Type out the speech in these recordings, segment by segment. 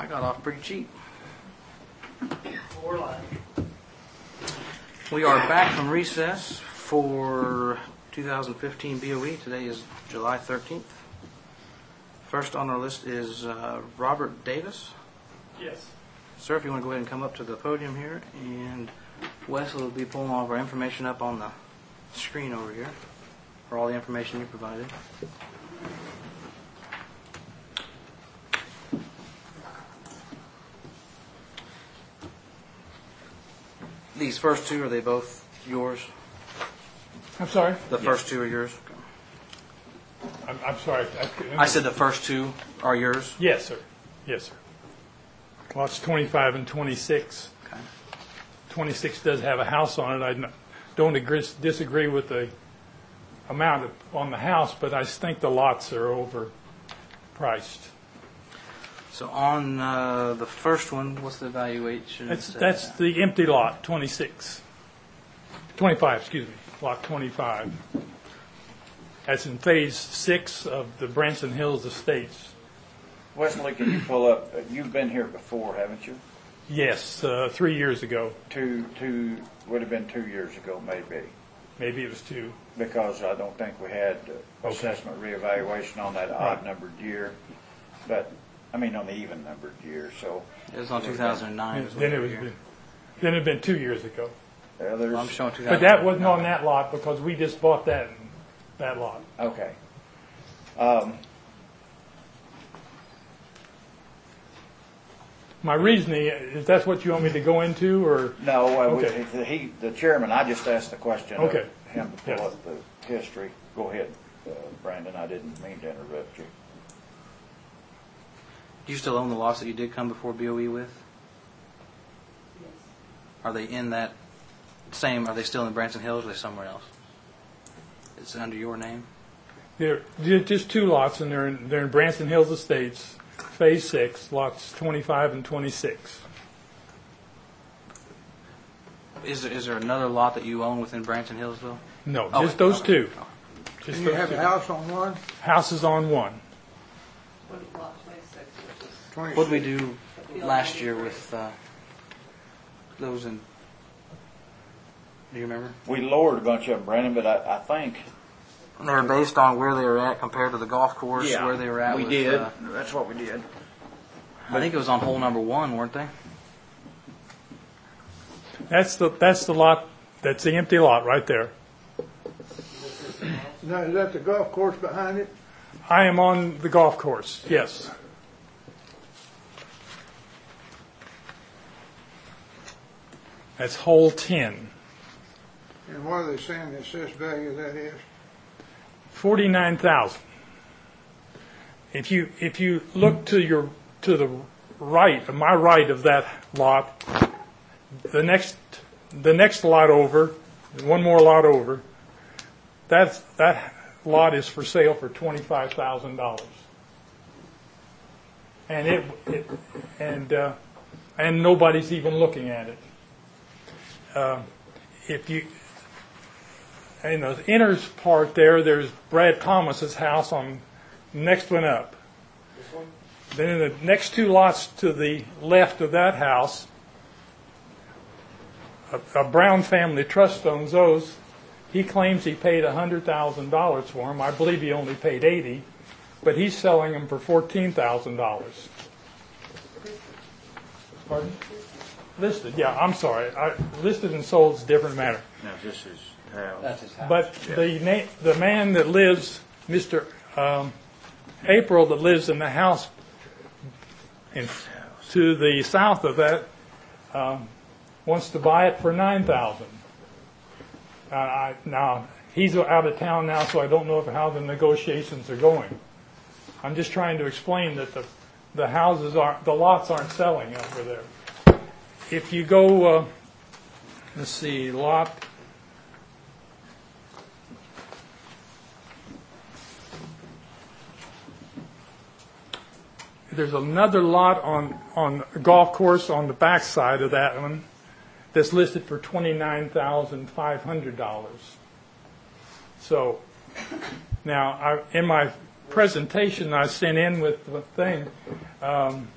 I got off pretty cheap. We are back from recess for 2015 BOE. Today is July 13th. First on our list is Robert Davis. Yes. Sir, if you want to go ahead and come up to the podium here, and Wesley will be pulling all of our information up on the screen over here for all the information you provided. These first two, are they both yours? I'm sorry? The first two are yours? I'm sorry. I said the first two are yours? Yes, sir. Yes, sir. Lots 25 and 26. Okay. 26 does have a house on it. I don't disagree with the amount on the house, but I think the lots are overpriced. So on the first one, what's the valuation? That's the empty lot, 26. 25, excuse me, lot 25. That's in phase 6 of the Branson Hills Estates. Wesley, can you pull up? You've been here before, haven't you? Yes, 3 years ago. Two would have been 2 years ago, maybe. Maybe it was 2. Because I don't think we had assessment reevaluation on that odd numbered year, but I mean on the even numbered year. So it was on 2009. Then it had been 2 years ago. Well, I'm showing 2009. But that wasn't on that lot because we just bought that lot. Okay. My reasoning is that's what you want me to go into, or No, okay. The chairman. I just asked the question Okay. of him to pull up the history. Go ahead, Brandon. I didn't mean to interrupt you. Do you still own the lots that you did come before BOE with? Yes. Are they in that same? Are they still in Branson Hills, or are they somewhere else? It's under your name. they're just 2 lots, and they're in Branson Hills Estates, phase 6, lots 25 and 26. Is there another lot that you own within Branson Hillsville? No, Oh, just those okay. 2. Just You those have 2. a house on one? House is on one. Lot 26, which is 26. What did we do last year with those in? Do you remember? We lowered a bunch of them, Brandon, but I think They're based on where they were at compared to the golf course, where they were at. We with, did. That's what we did. I think it was on hole number 1, weren't they? That's the lot. That's the empty lot right there. Now, is that the golf course behind it? I am on the golf course. Yes. That's hole 10. And what are they saying the assessed value of that is? 49,000. If you look to the right, my right of that lot, the next lot over, one more lot over, that lot is for sale for $25,000, and nobody's even looking at it. If you in the inner part there's Brad Thomas's house on the next one up. this one. Then in the next 2 lots to the left of that house, a Brown family trust owns those. He claims he paid $100,000 for them. I believe he only paid $80,000, but he's selling them for $14,000. Pardon? Listed, yeah. I'm sorry. Listed and sold is a different matter. now this is how. That's his house. But the man that lives, Mr. April, that lives in the house to the south of that, wants to buy it for $9,000. Now he's out of town now, so I don't know how the negotiations are going. I'm just trying to explain that the lots aren't selling over there. If you go, let's see, lot. There's another lot on a golf course on the back side of that one that's listed for $29,500. So now, in my presentation I sent in with the thing,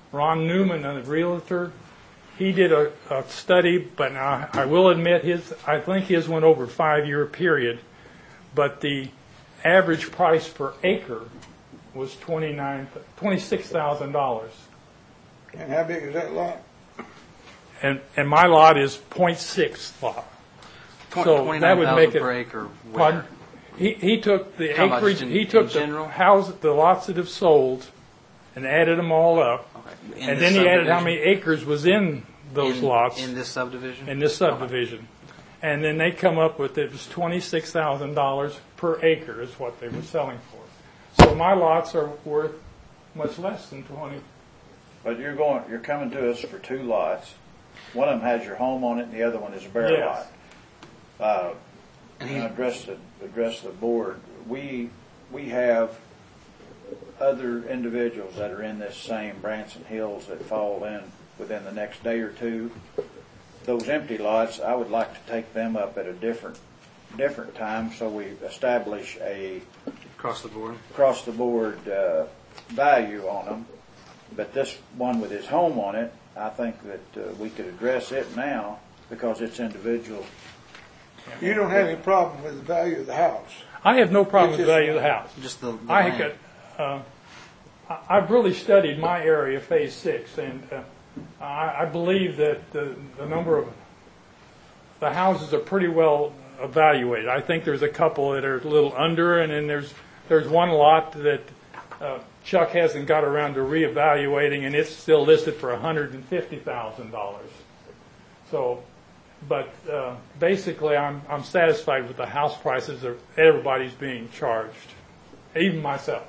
Ron Newman, a realtor, he did a study, but I will admit I think his went over a 5-year period, but the average price per acre was $26,000. And how big is that lot? And my lot is .6 lot. So that would make 29,000 it. per acre. Where? Pardon? He took the How about acreage, just he in took general? the lots that have sold and added them all up. Okay. In And this then he added how subdivision? many acres was in those lots In this subdivision? in this subdivision. And then they come up with, it was $26,000 per acre is what they were selling for. So my lots are worth much less than 20. But you're coming to us for 2 lots. One of them has your home on it, and the other one is a bare Yes. lot. And address the board. We have other individuals that are in this same Branson Hills that fall in within the next day or two. Those empty lots, I would like to take them up at a different time, so we establish a Across the board? across-the-board value on them. But this one with his home on it, I think that we could address it now because it's individual. You don't have any problem with the value of the house. I have no problem with the value of the house. Just the I land. I've really studied my area, Phase 6, and I believe that the number of the houses are pretty well evaluated. I think there's a couple that are a little under, and then there's one lot that Chuck hasn't got around to reevaluating, and it's still listed for $150,000. So, but basically, I'm satisfied with the house prices that everybody's being charged, even myself.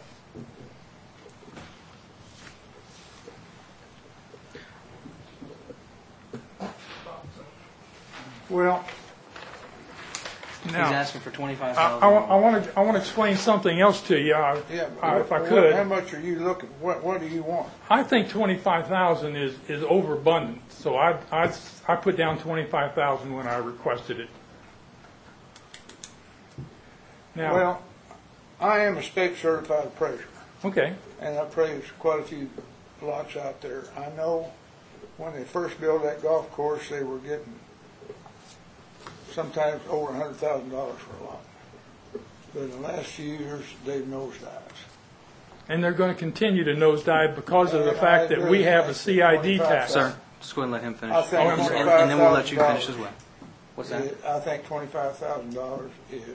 Well, He's Now, asking for I $25,000. want to explain something else to you, yeah, but if I how could. much are you looking, what do you want? I think 25,000 is overabundant, so I put down 25,000 when I requested it. Now, Well, I am a state certified appraiser, okay, and I appraised quite a few lots out there. I know when they first built that golf course, they were getting sometimes over $100,000 for a lot. But in the last few years, they've nosedived. and they're going to continue to nosedive because of the And fact I that agree we with have a that. CID tax. Sir, just go ahead and let him finish. I think And then we'll let you $25,000 finish as well. What's that? I think $25,000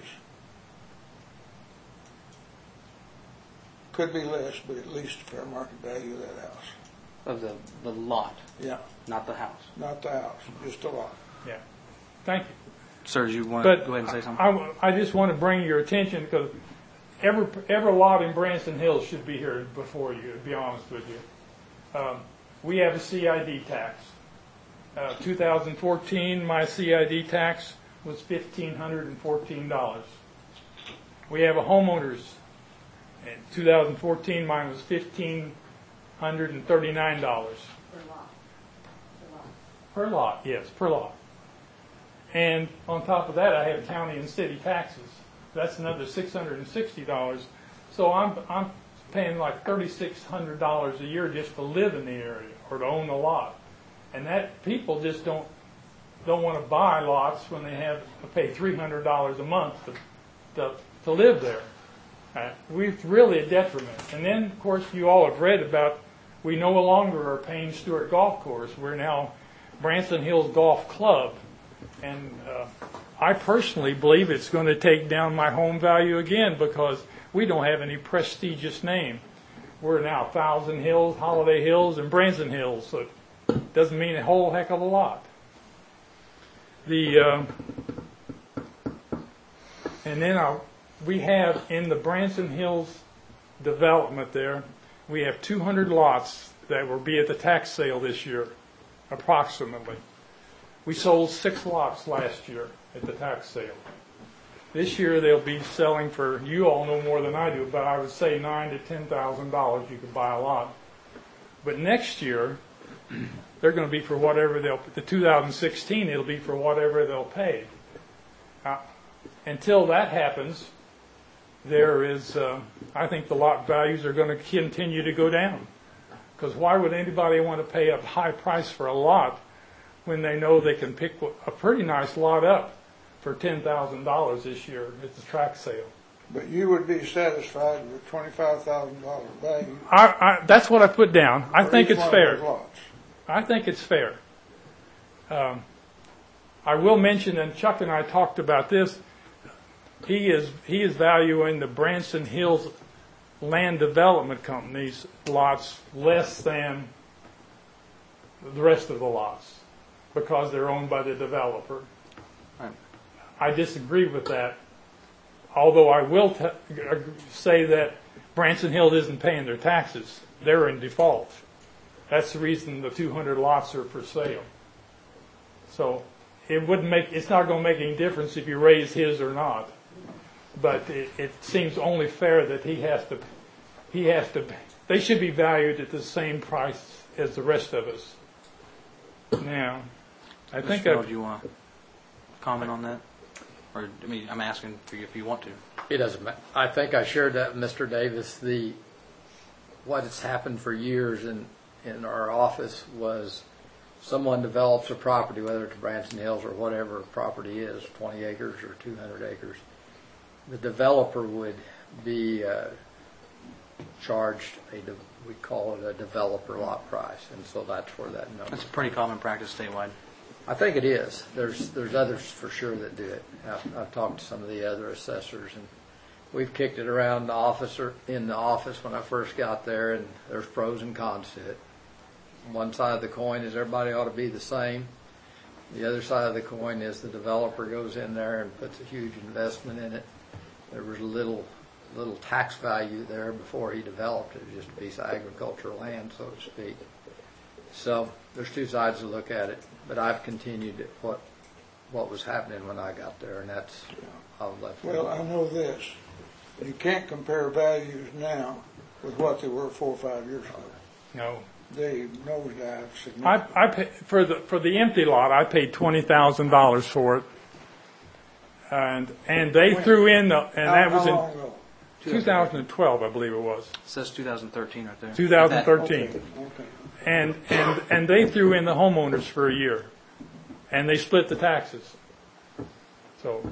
could be less, but at least the fair market value of that house. Of the lot, Yeah, not the house. not the house, just a lot. Yeah, thank you. Sir, do you want to But go ahead and say something? I just want to bring your attention because every lot in Branson Hills should be here before you, to be honest with you. We have a CID tax. 2014, my CID tax was $1,514. We have a homeowner's. In 2014, mine was $1,539 Per lot. per lot. Yes, per lot. And on top of that, I have county and city taxes. That's another $660. So I'm paying like $3,600 a year just to live in the area or to own a lot. And that people just don't want to buy lots when they have to pay $300 a month to live there. It's really a detriment. And then, of course, you all have read about we no longer are Payne Stewart Golf Course. We're now Branson Hills Golf Club. And I personally believe it's going to take down my home value again because we don't have any prestigious name. We're now Thousand Hills, Holiday Hills, and Branson Hills, so it doesn't mean a whole heck of a lot. And then we have in the Branson Hills development there, we have 200 lots that will be at the tax sale this year, approximately. We sold 6 lots last year at the tax sale. This year they'll be selling for, you all know more than I do, but I would say $9,000 to $10,000 you could buy a lot. But next year, they're going to be for whatever the 2016, it'll be for whatever they'll pay. Until that happens, there is, I think the lot values are going to continue to go down. Because why would anybody want to pay a high price for a lot when they know they can pick a pretty nice lot up for $10,000 this year at the track sale? But you would be satisfied with $25,000 value. That's what I put down. I for think each it's one of fair. those lots. I think it's fair. I will mention, and Chuck and I talked about this, he is valuing the Branson Hills Land Development Company's lots less than the rest of the lots because they're owned by the developer. Right. I disagree with that, although I will say that Branson Hills isn't paying their taxes. They're in default. That's the reason the 200 lots are for sale. So it's not going to make any difference if you raise his or not. But it seems only fair that they should be valued at the same price as the rest of us. Now, I think Mr. Miller, do you want to comment on that? Or, I mean, I'm asking for you if you want to. It doesn't matter. I think I shared that with Mr. Davis. What has happened for years in our office was someone develops a property, whether it's Branson Hills or whatever property is, 20 acres or 200 acres. The developer would be charged we call it a developer lot price, and so that's where that number. That's a pretty common practice statewide. I think it is. There's others for sure that do it. I've talked to some of the other assessors, and we've kicked it around in the office when I first got there, and there's pros and cons to it. One side of the coin is everybody ought to be the same. The other side of the coin is the developer goes in there and puts a huge investment in it. There was little tax value there before he developed it. It was just a piece of agricultural land, so to speak. So there's two sides to look at it. But I've continued what was happening when I got there, and that's how I left. Well, I know this. You can't compare values now with what they were 4 or 5 years ago. No. They nosedive significantly. I pay, for the empty lot, I paid $20,000 for it, and they threw in that was How long ago? in 2012, I believe it was. It says 2013 right there. 2013. Okay. And they threw in the homeowners for a year, and they split the taxes. So,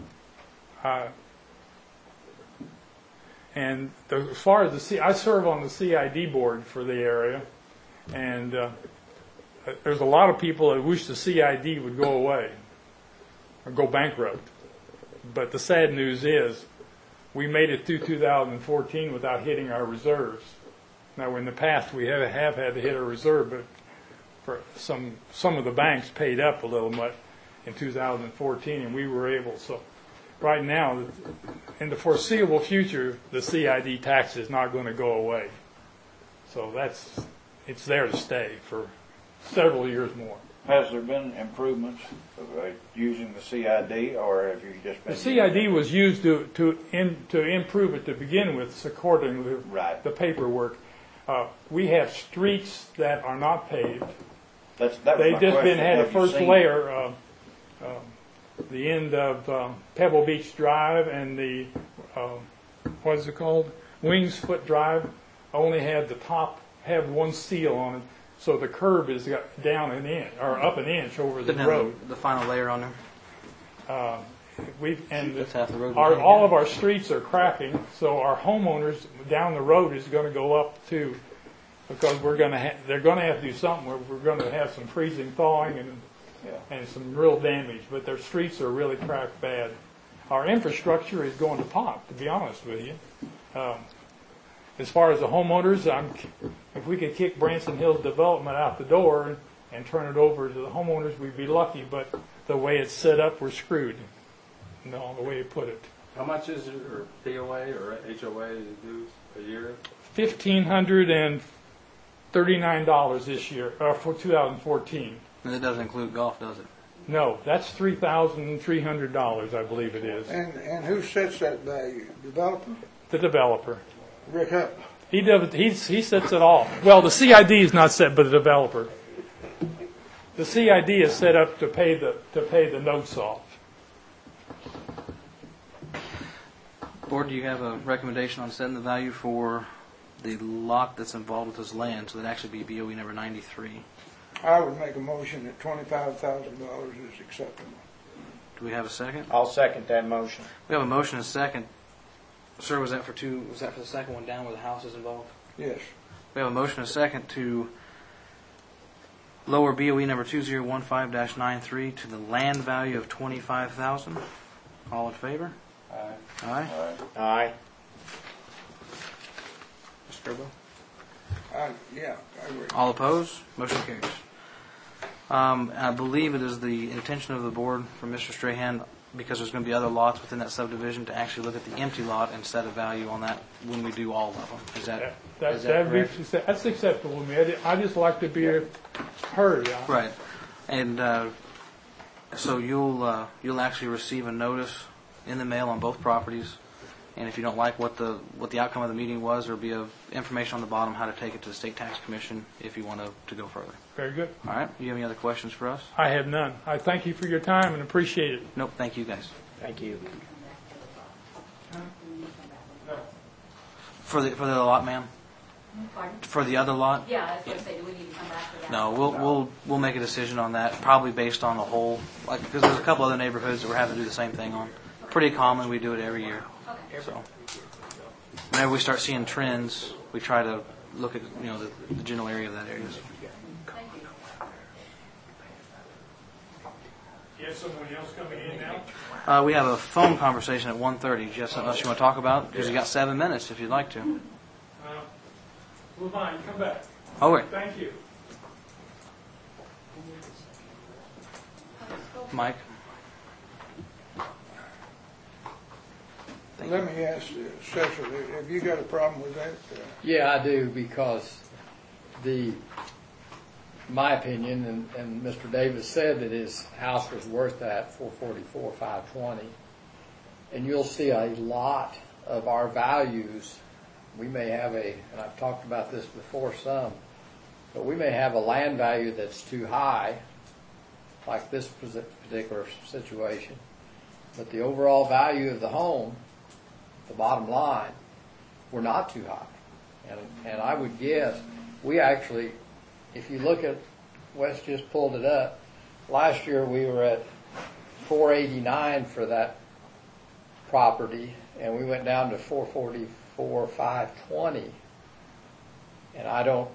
and as far as I serve on the CID board for the area, and there's a lot of people that wish the CID would go away or go bankrupt. But the sad news is, we made it through 2014 without hitting our reserves. Now, in the past, we have had to hit a reserve, but for some of the banks paid up a little much in 2014, and we were able. So, right now, in the foreseeable future, the CID tax is not going to go away. So it's there to stay for several years more. Has there been improvements using the CID, or have you just been? The CID was used to improve it to begin with, according to Right. the paperwork. We have streets that are not paved. That was They've my just question. had a Have you first seen- layer, the end of Pebble Beach Drive and the, what is it called? Wings Foot Drive only had the top, have one seal on it, so the curb is down an inch, or up an inch over the Didn't have road. the final layer on there. That's half the road. All of our streets are cracking, so our homeowners down the road is going to go up too, because they're going to have to do something. We're going to have some freezing, thawing, and some real damage. But their streets are really cracked bad. Our infrastructure is going to pot, to be honest with you. As far as the homeowners, if we could kick Branson Hills Development out the door and turn it over to the homeowners, we'd be lucky. But the way it's set up, we're screwed. No, the way you put it. How much is your POA or HOA dues a year? $1,539 this year, for 2014. And it doesn't include golf, does it? No, that's $3,300, I believe it is. And who sets that value? Developer? The developer. Rick Hupp. He sets it all. Well, the CID is not set by the developer. The CID is set up to pay the notes off. Board, do you have a recommendation on setting the value for the lot that's involved with this land, so that'd actually be BOE number 93. I would make a motion that $25,000 is acceptable. Do we have a second? I'll second that motion. We have a motion and a second. Sir, was that for the second one down where the house is involved? Yes. We have a motion and a second to lower BOE number 2015-93 to the land value of $25,000. All in favor? Aye. Aye. Aye. Mr. Gerbo? Yeah, I agree. All opposed? Motion carries. I believe it is the intention of the board for Mr. Strahan, because there's going to be other lots within that subdivision, to actually look at the empty lot and set a value on that when we do all of them. Is that correct? That's acceptable to me. I just like to be heard. Right. And so you'll actually receive a notice in the mail on both properties. And if you don't like what the outcome of the meeting was, there'll be information on the bottom how to take it to the State Tax Commission if you want to go further. Very good. All right. Do you have any other questions for us? I have none. I thank you for your time and appreciate it. Nope. Thank you, guys. Thank you. For the other lot, ma'am? Pardon? For the other lot? Yeah, I was going to say, do we need to come back to that? No, we'll make a decision on that, probably based on the whole, because there's a couple other neighborhoods that we're having to do the same thing on. Pretty common. We do it every year. Okay. So whenever we start seeing trends, we try to look at the general area of that area. Thank you. You have someone else coming in now? We have a phone conversation at 1:30. Do you have something else you want to talk about? Because you got 7 minutes if you'd like to. Well, fine. Come back. Oh, wait. Thank you. Mike? Let me ask the assessor, have you got a problem with that? Yeah, I do, because my opinion, and Mr. Davis said that his house was worth that $444,520, and you'll see a lot of our values. We may have and I've talked about this before some, but we may have a land value that's too high, like this particular situation, but the overall value of the home, the bottom line, we're not too high. And I would guess, we actually, if you look at, Wes just pulled it up, last year we were at $489 for that property, and we went down to $444,520. And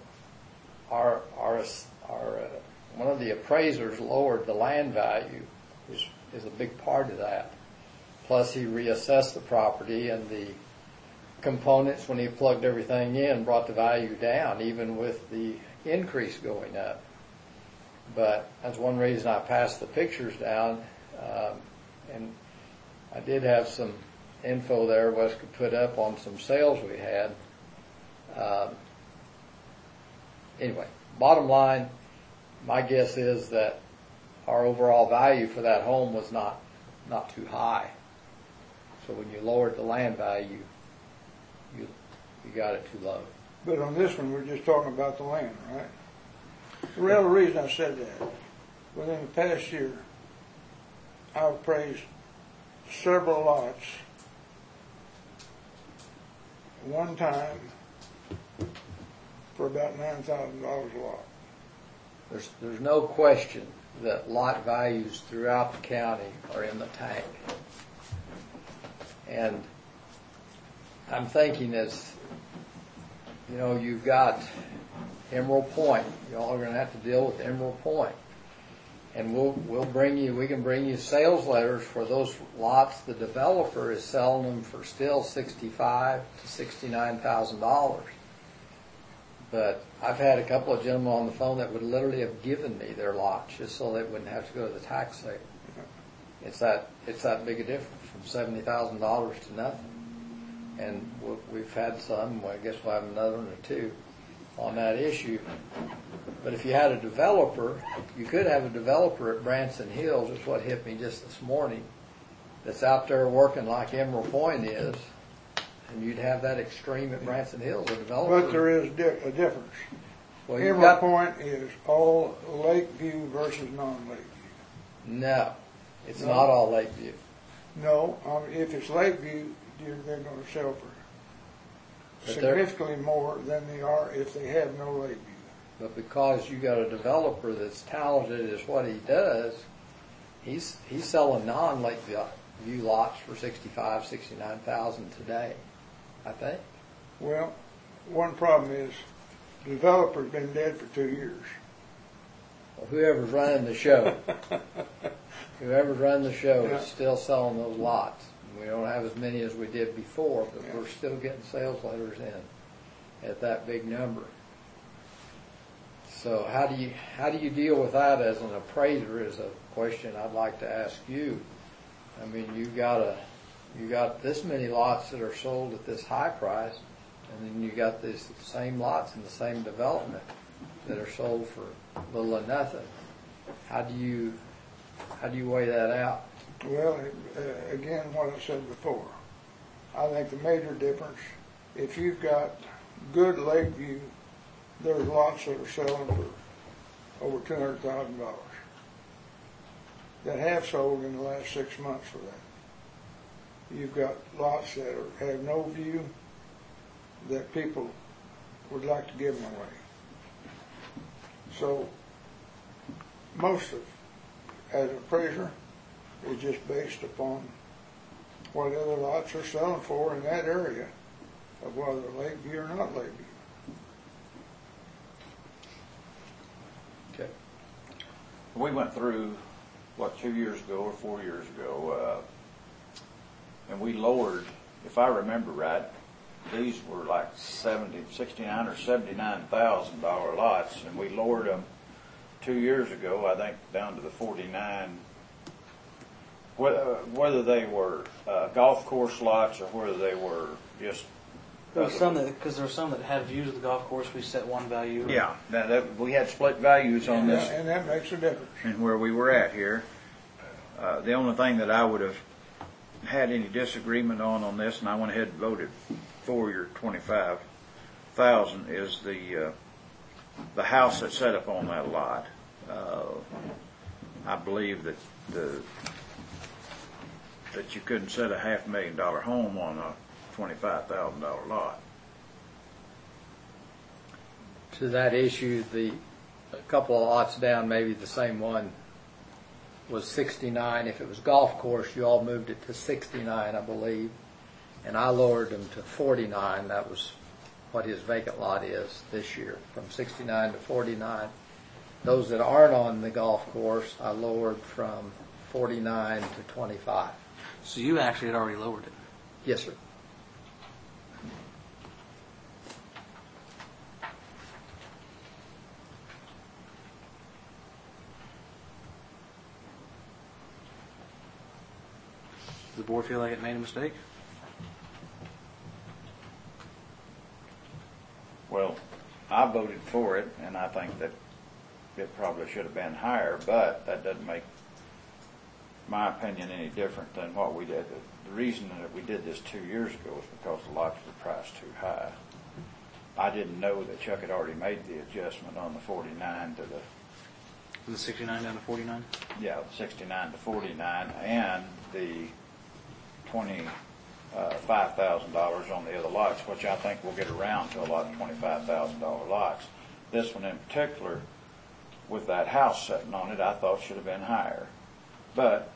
one of the appraisers lowered the land value, which is a big part of that. Plus, he reassessed the property, and the components, when he plugged everything in, brought the value down, even with the increase going up. But that's one reason I passed the pictures down. And I did have some info there Wes could put up on some sales we had. Anyway, bottom line, my guess is that our overall value for that home was not too high. So when you lowered the land value, you got it too low. But on this one, we're just talking about the land, right? The real reason I said that, within the past year, I've appraised several lots one time for about $9,000 a lot. There's no question that lot values throughout the county are in the tank. And I'm thinking you've got Emerald Point. Y'all are going to have to deal with Emerald Point. And we can bring you sales letters for those lots. The developer is selling them for still $65,000 to $69,000. But I've had a couple of gentlemen on the phone that would literally have given me their lots just so they wouldn't have to go to the tax sale. It's that big a difference, from $70,000 to nothing. And we've had some. I guess we'll have another one or two on that issue. But if you had a developer, you could have a developer at Branson Hills, is what hit me just this morning, that's out there working like Emerald Point is, and you'd have that extreme at Branson Hills, a developer. But there is a difference. Well, Emerald Point is all Lakeview versus non-Lakeview. No, it's not all Lakeview. No, if it's Lakeview, they're going to sell for But they're- significantly more than they are if they have no Lakeview. But because you got a developer that's talented as what he does, he's selling non-Lakeview lots for 65, 69,000 today, I think. Well, one problem is the developer's been dead for 2 years. Well, whoever's running the show, Yeah. is still selling those lots. We don't have as many as we did before, but Yeah. we're still getting sales letters in at that big number. So how do you deal with that as an appraiser is a question I'd like to ask you. I mean, you got this many lots that are sold at this high price, and then you got these same lots in the same development that are sold for little or nothing. How do you weigh that out? Well, again, what I said before, I think the major difference, if you've got good Lakeview, there's lots that are selling for over $200,000 that have sold in the last 6 months for that. You've got lots that have no view that people would like to give them away. So most of, as an appraiser, is just based upon what other lots are selling for in that area of whether Lakeview or not Lakeview. Okay. We went through, 2 years ago or 4 years ago, and we lowered, if I remember right, these were like $69,000 or $79,000 lots, and we lowered them 2 years ago, I think, down to the 49. Whether they were golf course lots or whether they were just. There were some that had views of the golf course. We set one value. Yeah, we had split values on this. And that makes a difference. And where we were at here. The only thing that I would have had any disagreement on this, and I went ahead and voted for your 25,000, is the house that's set up on that lot. I believe that that you couldn't set a $500,000 home on a $25,000 lot. To that issue, a couple of lots down, maybe the same one, was 69. If it was golf course, you all moved it to 69, I believe, and I lowered them to 49. That was what his vacant lot is this year, from 69 to 49. Those that aren't on the golf course, I lowered from 49 to 25. So you actually had already lowered it. Yes, sir. Does the board feel like it made a mistake? Well, I voted for it, and I think that it probably should have been higher, but that doesn't make my opinion any different than what we did. The reason that we did this 2 years ago was because the lots were priced too high. I didn't know that Chuck had already made the adjustment on the 49 to From the 69 down to 49? the 69 to 49, and the $25,000 on the other lots, which I think will get around to a lot of $25,000 lots. This one in particular, with that house sitting on it, I thought should have been higher. But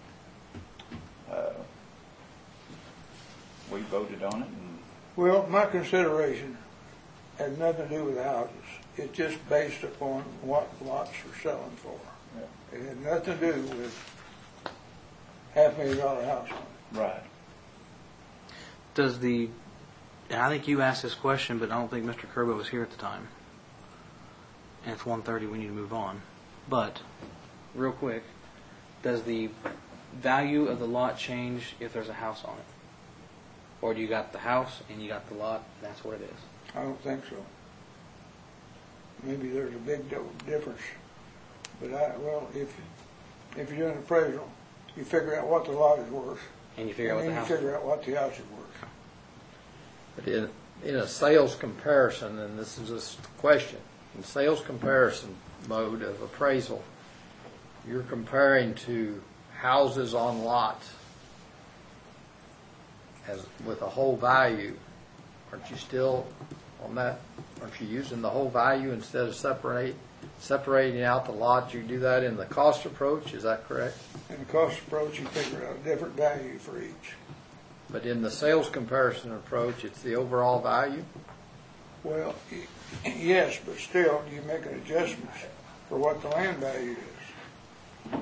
we voted on it. And Well, my consideration had nothing to do with houses. It's just based upon what lots are selling for. Yeah. It had nothing to do with $500,000 house on it. right. Does and I think you asked this question, but I don't think Mr. Kerbo was here at the time. And it's 1:30, we need to move on. But, real quick, does the value of the lot change if there's a house on it? Or do you got the house and you got the lot, and that's what it is? I don't think so. Maybe there's a big difference. But if you're doing an appraisal, you figure out what the lot is worth. And you figure out what the And house then is you figure out what the house is worth. But in a sales comparison, and this is a question, in sales comparison mode of appraisal, you're comparing to houses on lots with a whole value aren't you still on that? Aren't you using the whole value instead of separating out the lot? You do that in the cost approach, is that correct? In the cost approach, you figure out a different value for each. But in the sales comparison approach, it's the overall value? Well, yes, but still, you make an adjustment for what the land value is.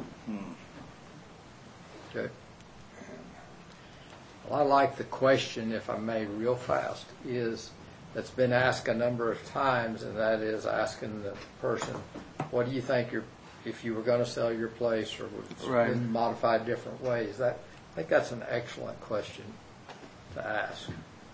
Okay. Well, I like the question, if I may, real fast, that's been asked a number of times, and that is asking the person, what do you think if you were going to sell your place or Right. in modified different ways? I think that's an excellent question to ask.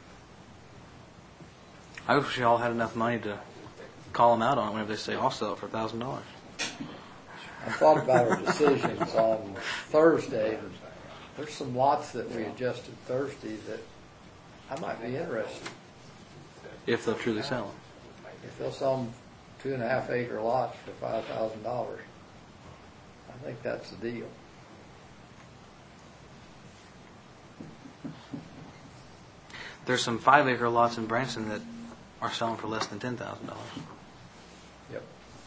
I wish we all had enough money to call them out on it whenever they say, I'll sell it for $1,000. I thought about our decisions on Thursday, and there's some lots that we adjusted Thursday that I might be interested. If they'll truly sell them. If they'll sell them 2.5 acre lots for $5,000, I think that's the deal. There's some 5-acre lots in Branson that are selling for less than $10,000 Yep.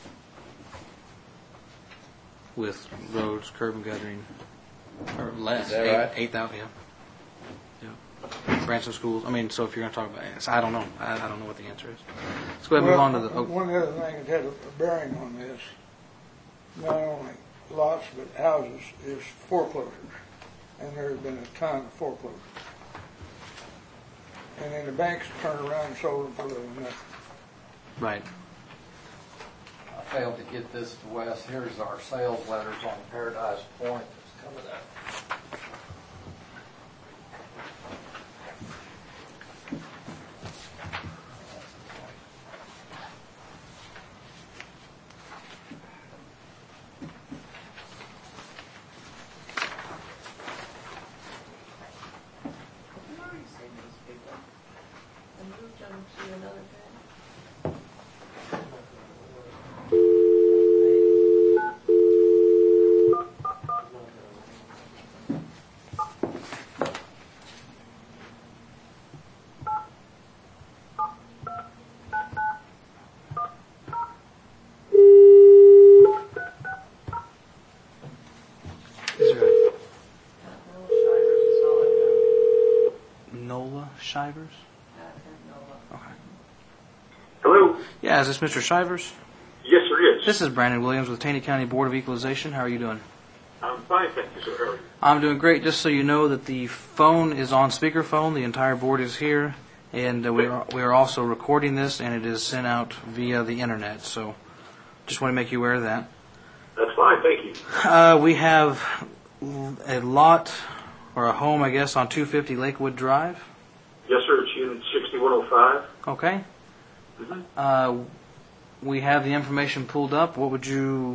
with roads, curb and guttering, or less. Is that right? 8,000, yeah. Branson schools. I mean, so if you're going to talk about it, I don't know. I don't know what the answer is. Let's go ahead and move on to the. One other thing that had a bearing on this, not only lots but houses, is foreclosures. And there's been a ton of foreclosures. And then the banks turned around and sold them for little nothing. Right. I failed to get this to Wes. Here's our sales letters on Paradise Point that's coming up. Is there a Nola Shivers? Okay. Hello? Yeah, is this Mr. Shivers? Yes, sir, is. This is Brandon Williams with Taney County Board of Equalization. How are you doing? I'm fine, thank you, sir. How are you? I'm doing great. Just so you know that the phone is on speakerphone. The entire board is here, and we are also recording this, and it is sent out via the internet. So, just want to make you aware of that. That's fine, thank you. We have a lot or a home, I guess, on 250 Lakewood Drive. Yes, sir, it's unit 6105. Okay. We have the information pulled up. What would you?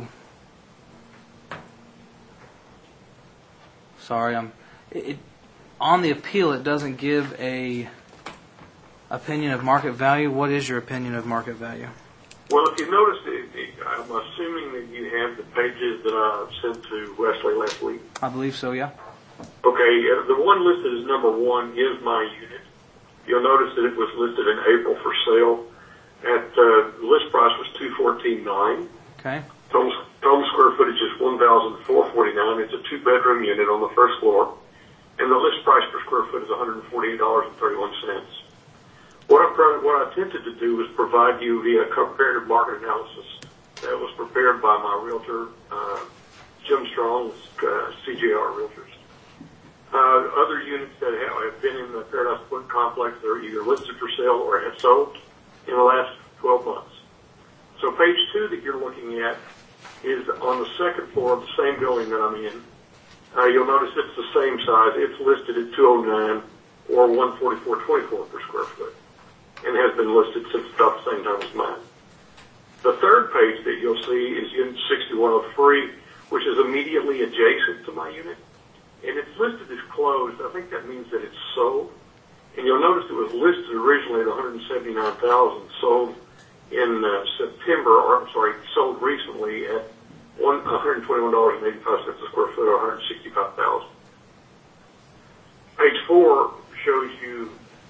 Sorry, on the appeal. It doesn't give a opinion of market value. What is your opinion of market value? Well, if you notice, I'm assuming that you have the pages that I sent to Wesley last week. I believe so. Yeah. Okay, the one listed as number 1 is my unit. You'll notice that it was listed in April for sale. At the list price was $214,900. Okay. Total square footage is 1,449. It's a 2-bedroom unit on the first floor, and the list price per square foot is $148.31. What I attempted to do was provide you via comparative market analysis that was prepared by my realtor, Jim Strong, CJR Realtors. Other units that have been in the Paradise Point complex are either listed for sale or have sold in the last 12 months. So page 2 that you're looking at is on the second floor of the same building that I'm in. You'll notice it's the same size. It's listed at $209 or $144.24 per square foot, and has been listed since about the same time as mine. The third page that you'll see is unit 6103, which is immediately adjacent to my unit, and it's listed as closed. I think that means that it's sold. And you'll notice it was listed originally at $179,000, sold in sold recently at $121.85 a square foot, or $165,000. Page 4 shows you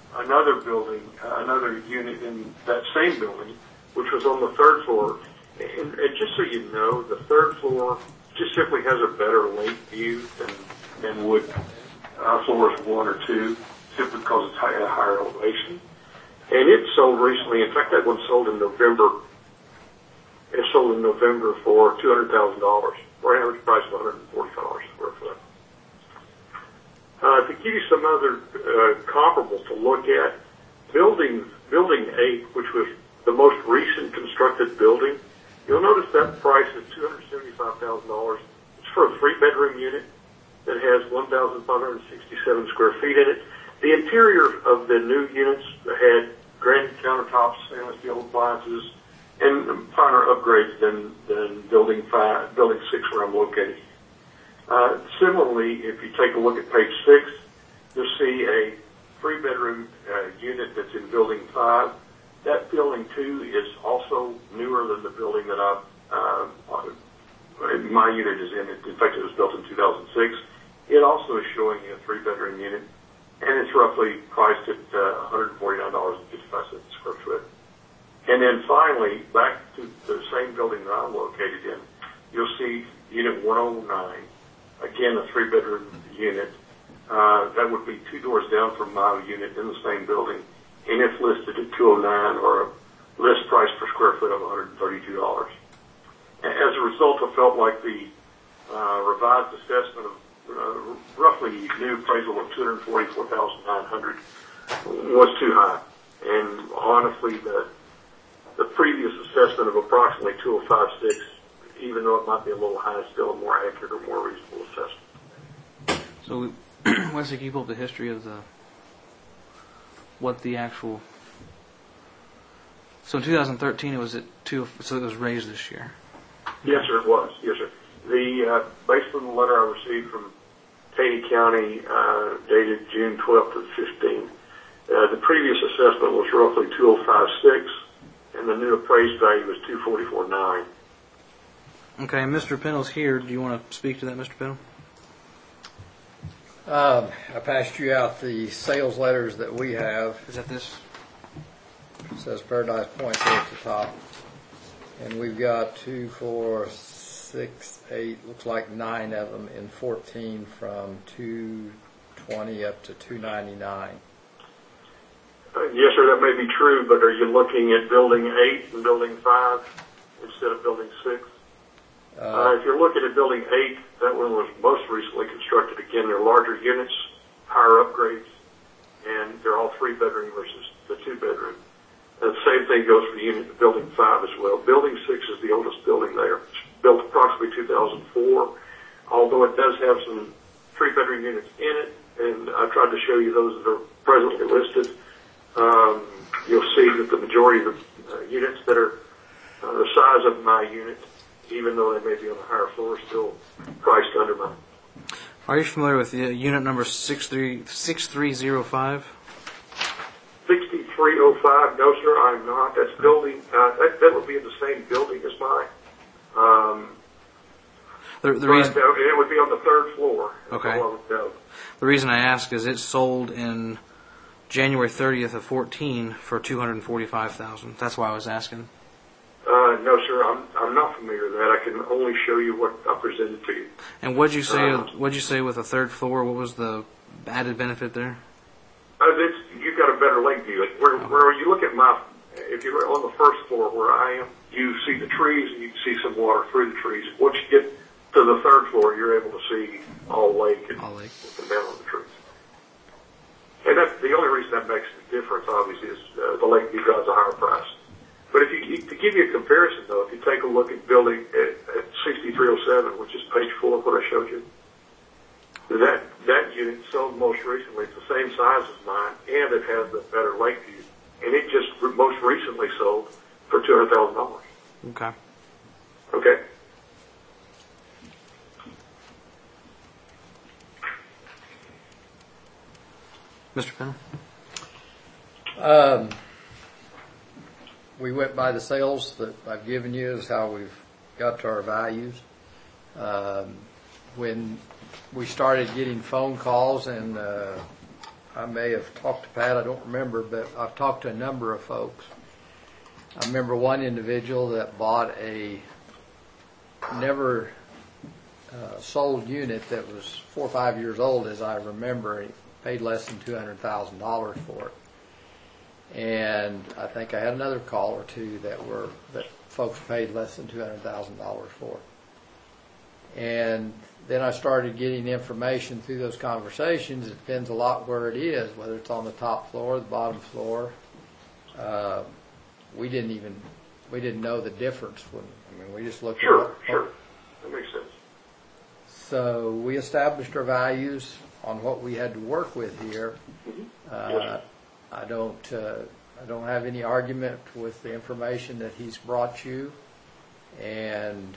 another building, another unit in that same building, which was on the third floor. And just so you know, the third floor just simply has a better lake view than would floors 1 or 2, simply because it's at a higher elevation. And it sold recently. In fact, that one sold in November. It sold in November for $200,000, for an average price of $140 a square foot. To give you some other comparables to look at, Building 8, which was the most recent constructed building, you'll notice that price is $275,000. It's for a 3-bedroom unit that has 1,567 square feet in it. The interior of the new units had granite countertops, stainless steel appliances, and finer upgrades than Building 6 where I'm located. Similarly, if you take a look at page 6, you'll see a 3-bedroom unit that's in Building 5. That Building 2 is also newer than the building that my unit is in. In fact, it was built in 2006. It also is showing a 3-bedroom unit, and it's roughly priced at $149.55 a square foot. And then finally, back to the same building that I'm located in, you'll see Unit 109, again a 3-bedroom unit. That would be 2 doors down from my unit in the same building, and it's listed at $209, or a list price per square foot of $132. As a result, I felt like the revised assessment of roughly new appraisal of $244,900 was too high. And honestly, the previous assessment of approximately $205,600, even though it might be a little high, is still a more accurate or more reasonable assessment. So, Wesley, can you pull up the history of what the actual? So in 2013, it was at 2. So it was raised this year. Yes, sir, it was. Yes, sir. Based on the letter I received from Taney County, dated June 12th of 15, the previous assessment was roughly $205,600, and the new appraised value was $244,900. Okay, Mr. Pennell's here. Do you want to speak to that, Mr. Pennell? I passed you out the sales letters that we have. Is that this? It says Paradise Point's there at the top. And we've got 2, 4, 6, 8, looks like 9 of them in 14 from $220 up to $299. Yes, sir, that may be true, but are you looking at Building 8 and Building 5 instead of Building 6? If you're looking at Building 8, that one was most recently constructed. Again, they're larger units, higher upgrades, and they're all 3-bedroom versus the 2-bedroom. And the same thing goes for Building 5 as well. Building 6 is the oldest building there. It's built approximately 2004, although it does have some 3-bedroom units in it, and I tried to show you those that are presently listed. You'll see that the majority of the units that are the size of my unit, even though they may be on the higher floor, are still priced under mine. Are you familiar with the unit number 6305? 6305? No, sir, I'm not. That's building. That would be in the same building as mine. The reason it would be on the 3rd floor. Okay. So I would know. The reason I ask is it sold in January 30th of 14 for $245,000. That's why I was asking. No, sir, I'm not familiar with that. I can only show you what I presented to you. And what'd you say? What'd you say with the 3rd floor? What was the added benefit there? You've got a better lake view. Where you look at if you're on the 1st floor where I am, you see the trees and you can see some water through the trees. Once you get to the 3rd floor, you're able to see all lake and down on the trees. And that's the only reason that makes a difference, obviously, is the lake view drives a higher price. But to give you a comparison, though, if you take a look at building at 6307, which is page 4 of what I showed you, that unit sold most recently. It's the same size as mine, and it has the better lake view. And it just most recently sold for $200,000. Okay. Okay. Mr. Pennell? We went by the sales that I've given you is how we've got to our values. When we started getting phone calls and I may have talked to Pat, I don't remember, but I've talked to a number of folks. I remember one individual that bought a never sold unit that was 4 or 5 years old, as I remember. He paid less than $200,000 for it. And I think I had another call or two that folks paid less than $200,000 for. And then I started getting information through those conversations. It depends a lot where it is, whether it's on the top floor or the bottom floor. We didn't know the difference we just looked Sure, at what, sure. That makes sense. So we established our values on what we had to work with here. Yes. I don't have any argument with the information that he's brought you, and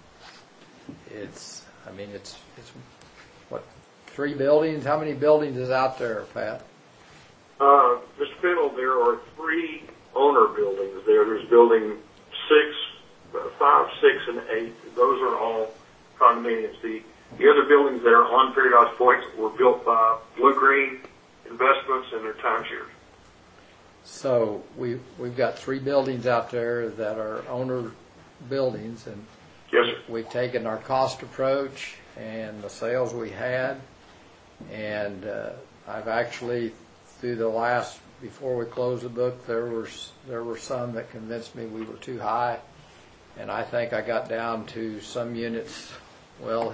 it's what, 3 buildings? How many buildings is out there, Pat? Mr. Fennell, there are 3 owner buildings there. There's building 5, 6, and 8. Those are all condominiums. The other buildings that are on Paradise Point were built by Blue Green Investments and their timeshares. So we've got 3 buildings out there that are owner buildings, and Yes, sir. we've taken our cost approach and the sales we had, and I've actually, through the last, before we closed the book, there were some that convinced me we were too high, and I think I got down to some units. Well,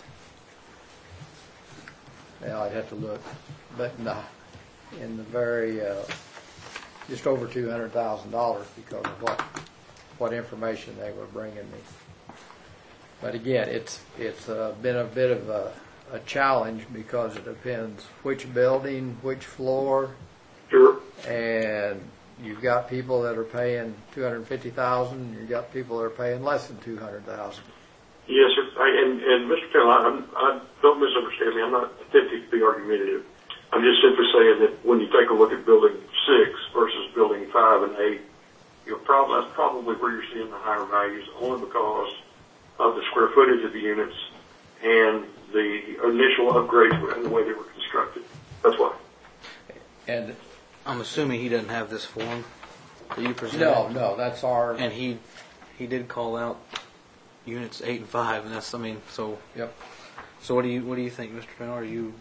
I'd have to look, but in the very just over $200,000 because of what information they were bringing me. But again, it's been a bit of a challenge because it depends which building, which floor, Sure. and you've got people that are paying $250,000. You've got people that are paying less than $200,000. Yes, sir. And Mr. Fennell, I don't misunderstand me. I'm not attempting to be argumentative. I'm just simply saying that when you take a look at building 6 versus building 5 and 8, that's probably where you're seeing the higher values, only because of the square footage of the units and the initial upgrades and the way they were constructed. That's why. And I'm assuming he doesn't have this form that you presented. no, that's our. And he did call out units 8 and 5, and that's, so. Yep. So what do you think, Mr. Fennell? Do you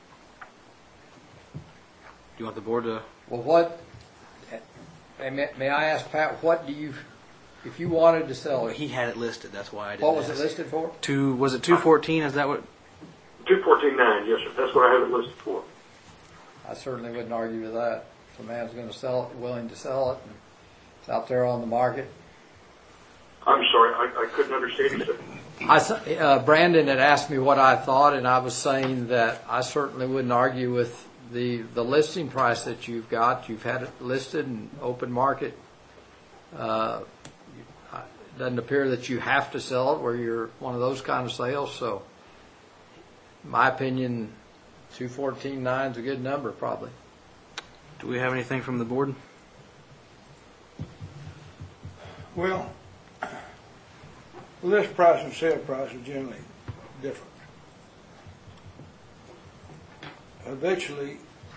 want the board to? Well, what? May I ask Pat? What do you? If you wanted to sell it, He had it listed. That's why I didn't. what was it ask. listed for? Was it 214? Is that what? 214.9, yes, sir. That's what I have it listed for. I certainly wouldn't argue with that. If a man's going to sell it, willing to sell it, and it's out there on the market. I'm sorry, I couldn't understand you, sir. Brandon had asked me what I thought, and I was saying that I certainly wouldn't argue with the listing price that you've got. You've had it listed in open market. It doesn't appear that you have to sell it where you're one of those kind of sales. So, in my opinion, 214.9 is a good number, probably. Do we have anything from the board? Well, list price and sale price are generally different. Eventually,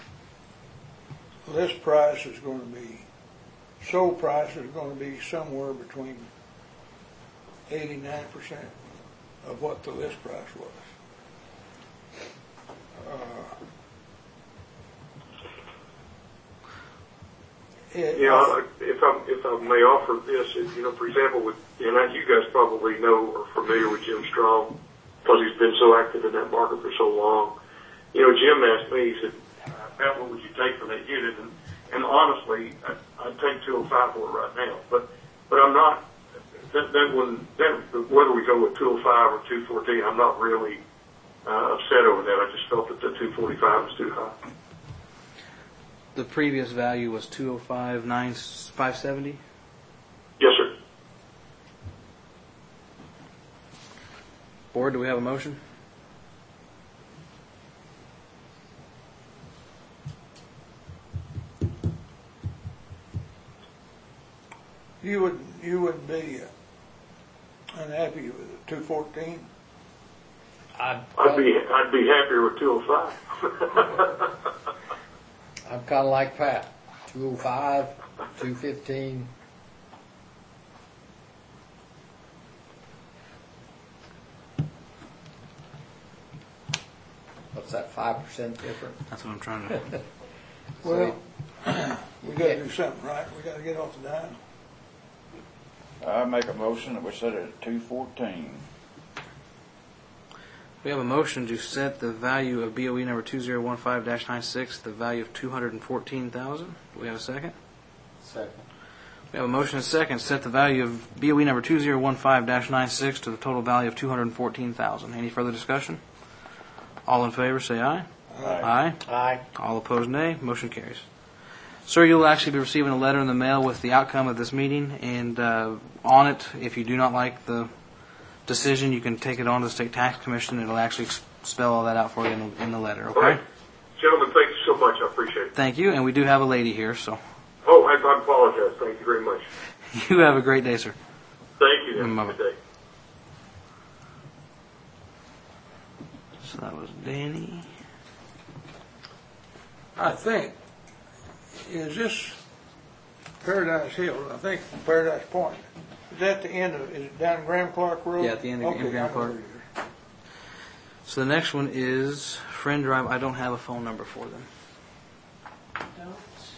list price is going to be, sold price is going to be somewhere between 89% of what the list price was. If I may offer this, for example, and you guys probably know or familiar with Jim Strong because he's been so active in that market for so long. Jim asked me, he said, Pat, what would you take for that unit? And honestly, I'd take 205 for it right now. But I'm not, whether we go with 205 or 214, I'm not really upset over that. I just felt that the 245 was too high. The previous value was 205,570. Yes, sir. Board, do we have a motion? You would be unhappy with 214? I'd be happier with 205. I'm kind of like Pat, 205, 215. What's that, 5% difference? That's what I'm trying to. Well, we gotta do something, right? We gotta get off the dime. I make a motion that we set it at 214. We have a motion to set the value of BOE number 2015-96, the value of $214,000. Do we have a second? Second. We have a motion and a second to set the value of BOE number 2015-96 to the total value of $214,000. Any further discussion? All in favor, say aye. Aye. Aye. All opposed, nay. Motion carries. Sir, you'll actually be receiving a letter in the mail with the outcome of this meeting, and on it, if you do not like the decision, you can take it on to the State Tax Commission. It'll actually spell all that out for you in the letter, okay? All right. Gentlemen, thank you so much. I appreciate it. Thank you, and we do have a lady here, so Oh, I apologize. Thank you very much. you have a great day, sir. Thank you. Bye-bye. Good day. So that was Danny. I think, is this Paradise Hill? I think Paradise Point. Is that the end of, is it down Graham Clark Road? Yeah, at the end of Okay, Graham I know Clark. where it is. So the next one is Friend Drive. I don't have a phone number for them. Don't.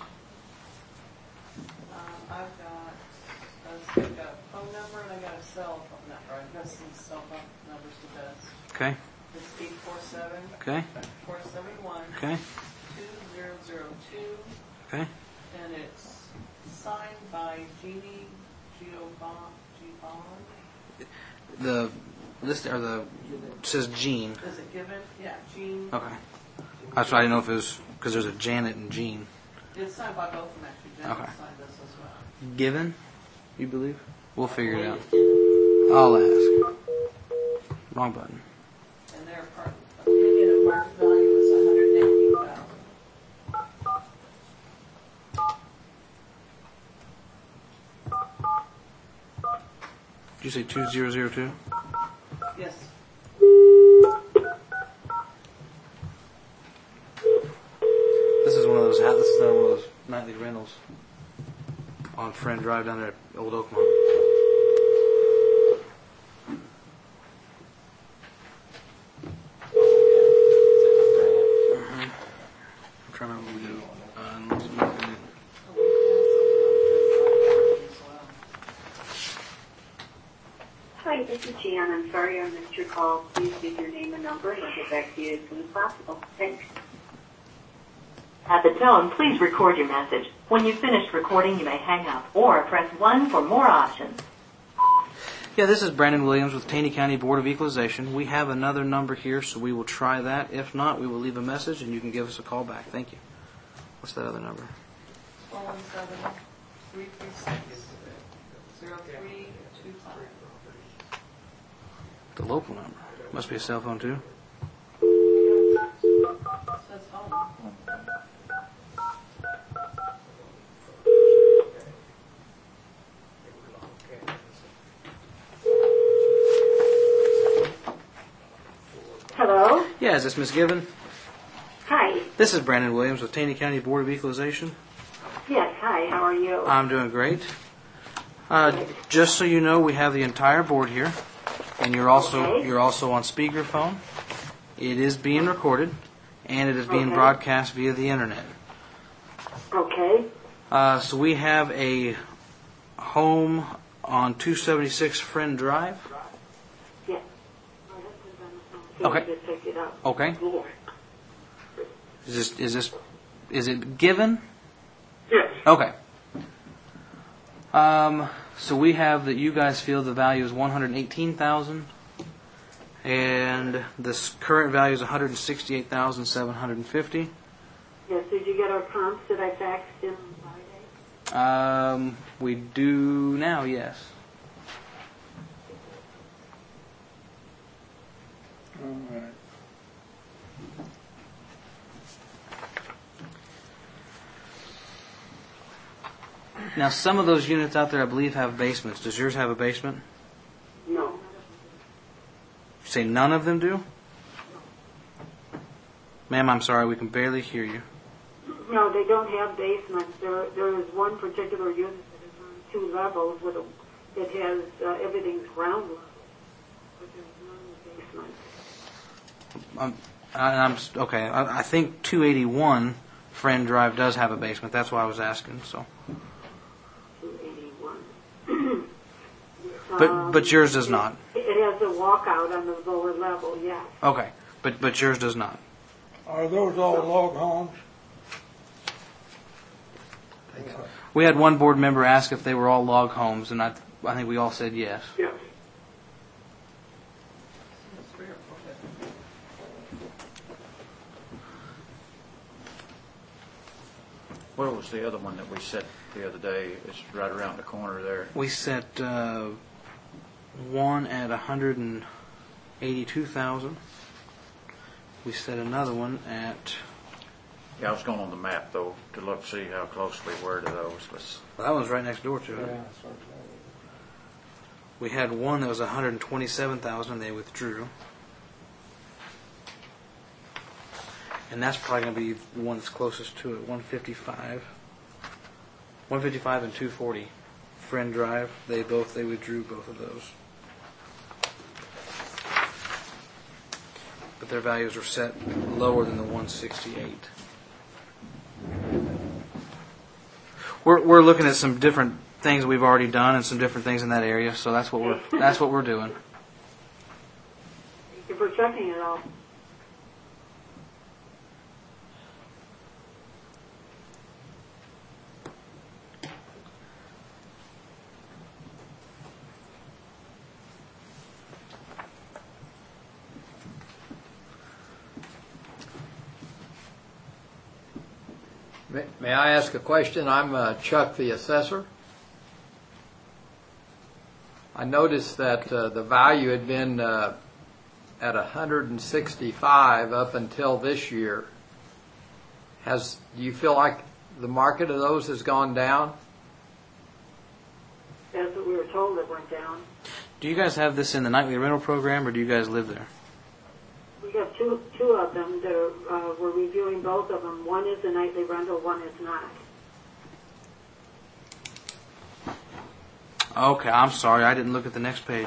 I've got a phone number and I got a cell phone number. I've got some cell phone numbers to best. Okay, It's 847 okay, 471 okay, 2002, okay. and it's signed by Jeannie Giovanni. The list or the it says Jean. Is it given? Yeah, Jean. Okay, that's why I didn't know if it was because there's a Janet and Jean. It's signed by both of them actually. Janet Okay. signed this as well. Given, you believe? We'll figure it out. I'll ask. Wrong button. And their opinion of market value is $118,000. Did you say 2002? Yes. This is one of those. This is one of those nightly rentals on Friend Drive down there at Old Oakmont. I'm trying to remember what we do. Hi, this is Jan. I'm sorry I missed your call. Please give your name and number and I'll get back to you as soon as possible. Thanks. At the tone, please record your message. When you've finished recording, you may hang up or press 1 for more options. Yeah, this is Brandon Williams with Taney County Board of Equalization. We have another number here, so we will try that. If not, we will leave a message and you can give us a call back. Thank you. What's that other number? 417-336-0325. The local number. Must be a cell phone too. Says home. Hello? Yeah, is this Miss Given? Hi. This is Brandon Williams with Taney County Board of Equalization. Yes, hi. How are you? I'm doing great. Just so you know, we have the entire board here, and you're also on speakerphone. It is being recorded, and it is being broadcast via the internet. Okay. So we have a home on 276 Friend Drive. Yes. Okay. Just picked it up. Okay. Lord. Is it given? Yes. Okay. So we have that you guys feel the value is $118,000, and this current value is $168,750. Yes, did you get our prompts that I faxed in Friday? We do now, yes. All right. Now, some of those units out there, I believe, have basements. Does yours have a basement? No. You say none of them do? Ma'am, I'm sorry, we can barely hear you. No, they don't have basements. There is one particular unit that is on 2 levels with it has everything's ground level, but there's no basement. Okay. I think 281 Friend Drive does have a basement. That's why I was asking. So, 281. but yours does not. It has a walkout on the lower level. Yes. Okay, but yours does not. Are those all log homes? We had one board member ask if they were all log homes, and I think we all said yes. Yes. What was the other one that we set the other day? It's right around the corner there. We set one at 182,000. We set another one at. Yeah, I was going on the map though to look see how close we were to those. Well, that one's right next door to it. We had one that was 127,000. They withdrew, and that's probably going to be the one that's closest to it. 155 and 240, Friend Drive. They withdrew both of those, but their values were set lower than the 168. We're looking at some different things we've already done and some different things in that area, so that's what we're doing. Thank you for checking it out. May I ask a question? I'm Chuck, the assessor. I noticed that the value had been at 165 up until this year. Do you feel like the market of those has gone down? That's what we were told it went down. Do you guys have this in the nightly rental program, or do you guys live there? We have two of them that are, we're reviewing both of them. One is a nightly rental, one is not. Okay, I'm sorry. I didn't look at the next page.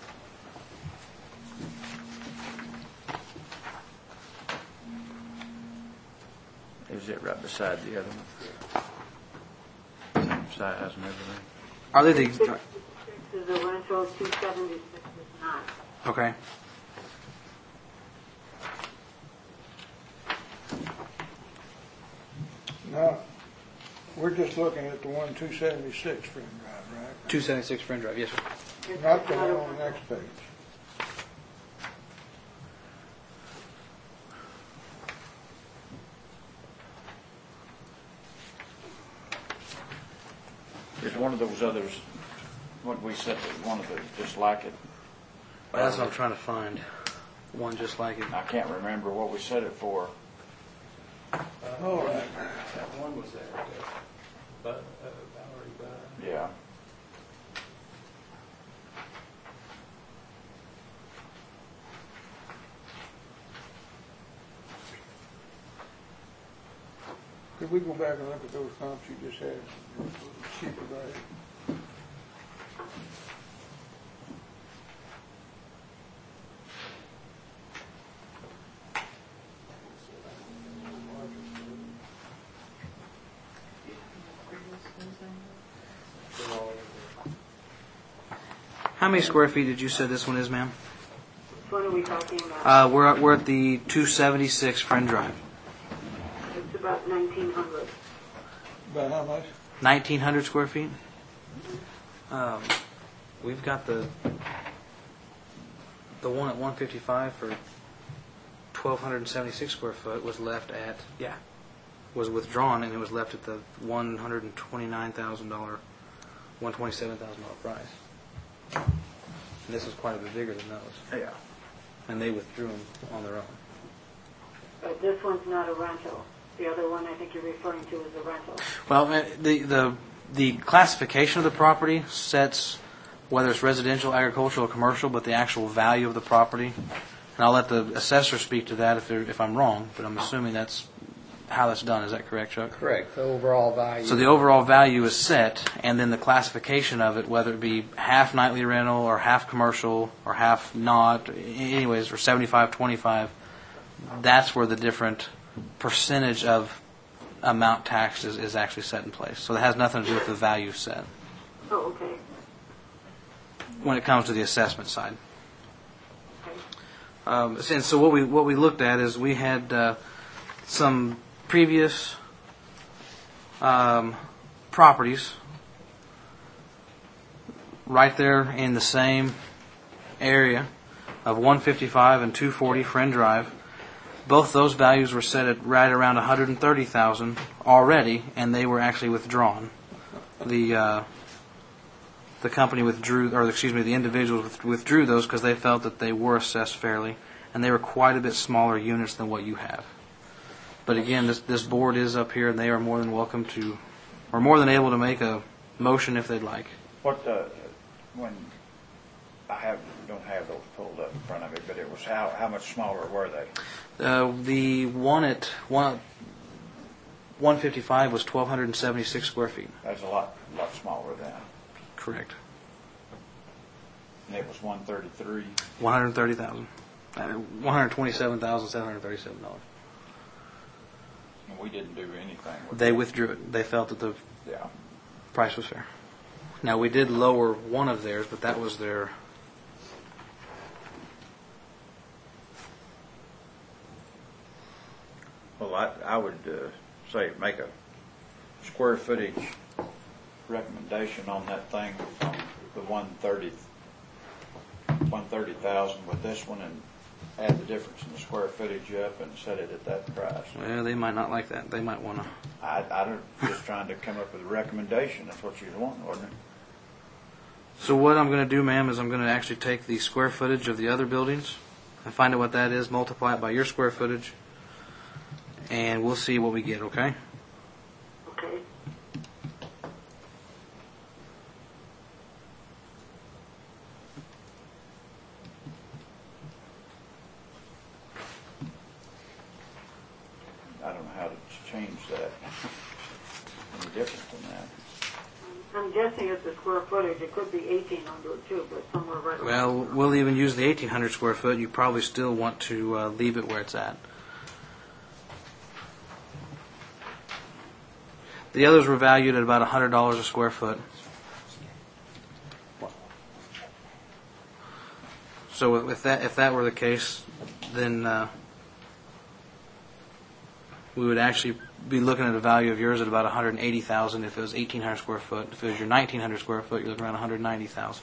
Is it right beside the other one? Same size and everything. Are they the... 266 is a rental, 276 is not. Okay. No, we're just looking at the one 276 Friend Drive, right? 276 Friend Drive, yes, sir. Not the one on the next page. There's one of those others. What we said, one of the just like it. Well, that's what I'm trying to find. One just like it. I can't remember what we set it for. All right. That one was there. But Valerie Budd. Yeah. Could we go back and look at those comps you just had? Cheaper value. How many square feet did you say this one is, ma'am? Which one are we talking about? We're at the 276 Friend Drive. It's about 1,900. About how much? 1,900 square feet. We've got the one at 155 for 1,276 square foot was left at was withdrawn, and it was left at the $129,000, $127,000 price. And this is quite a bit bigger than those. Yeah. And they withdrew them on their own. But this one's not a rental. The other one I think you're referring to is a rental. Well, the classification of the property sets whether it's residential, agricultural, or commercial, but the actual value of the property. And I'll let the assessor speak to that if I'm wrong, but I'm assuming that's how that's done. Is that correct, Chuck? Correct, the overall value. So the overall value is set, and then the classification of it, whether it be half nightly rental or half commercial or half not, anyways, or 75-25, that's where the different percentage of amount taxed is actually set in place. So it has nothing to do with the value set Oh, okay. when it comes to the assessment side. Okay. And so what we looked at is we had some previous properties right there in the same area of 155 and 240 Friend Drive. Both those values were set at right around $130,000 already, and they were actually withdrawn. The company withdrew, or excuse me, the individuals withdrew those because they felt that they were assessed fairly, and they were quite a bit smaller units than what you have. But again, this board is up here, and they are more than welcome to, or more than able to make a motion if they'd like. What, when, don't have those pulled up in front of me, but it was how much smaller were they? The one at 155 was 1,276 square feet. That's a lot smaller than. Correct. And it was 133. 130,000. $127,737. And we didn't do anything with They it. withdrew it. They felt that the Yeah. price was fair. Now, we did lower one of theirs, but that was their... Well, I would say make a square footage recommendation on that thing from the 130,000 with this one, and add the difference in the square footage up and set it at that price. Well, they might not like that. They might want to... I'm just trying to come up with a recommendation. That's what you want, wasn't it? So what I'm going to do, ma'am, is I'm going to actually take the square footage of the other buildings and find out what that is, multiply it by your square footage, and we'll see what we get, okay? Okay. I don't know how to change that. Any different than that? I'm guessing it's the square footage. It could be 1,800 too, but somewhere right around. Well, we'll even use the 1,800 square foot. You probably still want to leave it where it's at. The others were valued at about $100 a square foot. So if that were the case, then we would actually be looking at a value of yours at about $180,000 if it was 1,800 square foot. If it was your 1,900 square foot, you're looking around $190,000.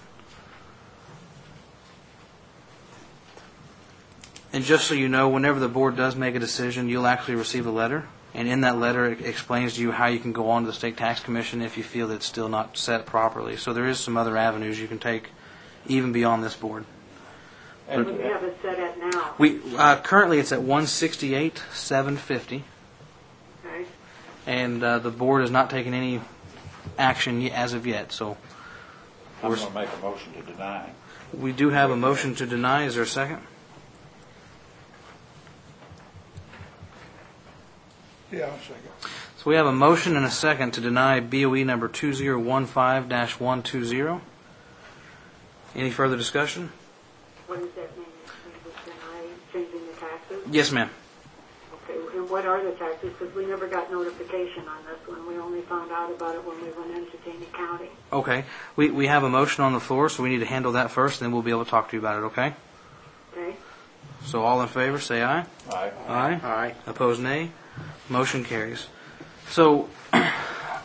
And just so you know, whenever the board does make a decision, you'll actually receive a letter. And in that letter, it explains to you how you can go on to the State Tax Commission if you feel that it's still not set properly. So there is some other avenues you can take even beyond this board. What do you have it set at now? We currently it's at $168,750. Okay. And the board has not taken any action as of yet. So I'm going to make a motion to deny. we do have a motion to deny. Is there a second? Yeah, I'll second. So we have a motion and a second to deny BOE number 2015-120. Any further discussion? What does that mean? Deny changing the taxes? Yes, ma'am. Okay, and what are the taxes? Because we never got notification on this one. We only found out about it when we went into Taney County. Okay. We have a motion on the floor, so we need to handle that first, and then we'll be able to talk to you about it, okay? Okay? So all in favor, say aye. Aye. Aye. Aye. Opposed, nay. Motion carries. So, like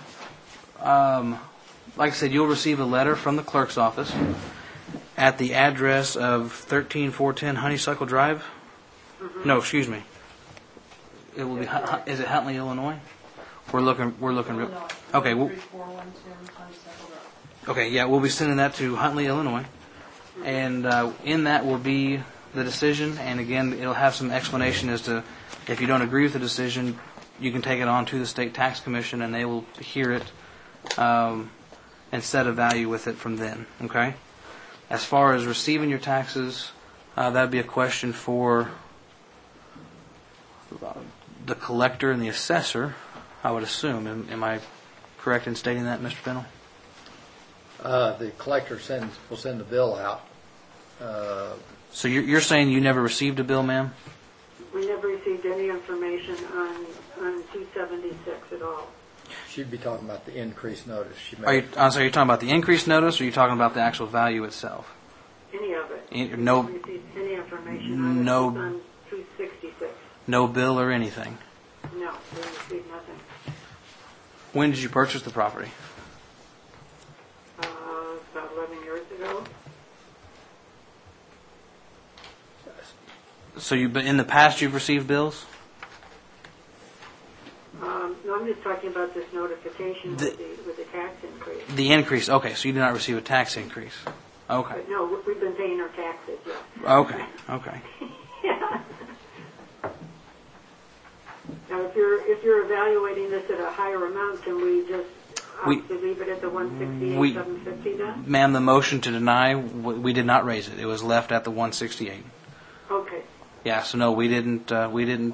I said, you'll receive a letter from the clerk's office at the address of 13410 Honeysuckle Drive. Mm-hmm. No, excuse me. It will be. Is it Huntley, Illinois? We're looking. Illinois. Okay. 3412 Honeysuckle Drive. Okay. Yeah, we'll be sending that to Huntley, Illinois, and in that will be the decision. And again, it'll have some explanation as to if you don't agree with the decision, you can take it on to the State Tax Commission, and they will hear it and set a value with it from then. Okay. As far as receiving your taxes, that'd be a question for the collector and the assessor, I would assume. Am I correct in stating that, Mr. Pennell? The collector will send the bill out. So you're saying you never received a bill, ma'am? We never received any information on 276 at all. She'd be talking about the increased notice she Are you made. talking about the increased notice, or are you talking about the actual value itself? Any of it. No, We received any information on No. on 266. no bill or anything. No, we received nothing. When did you purchase the property? About 11 years ago. So but in the past you've received bills? No, I'm just talking about this notification with the tax increase. The increase. Okay, so you did not receive a tax increase. Okay. But no, we've been paying our taxes, yes. Okay. Okay. Yeah. Now, if you're evaluating this at a higher amount, can we just leave it at the 168, 750 then? Ma'am, the motion to deny, we did not raise it. It was left at the 168. Okay. Yeah. So no, we didn't. We didn't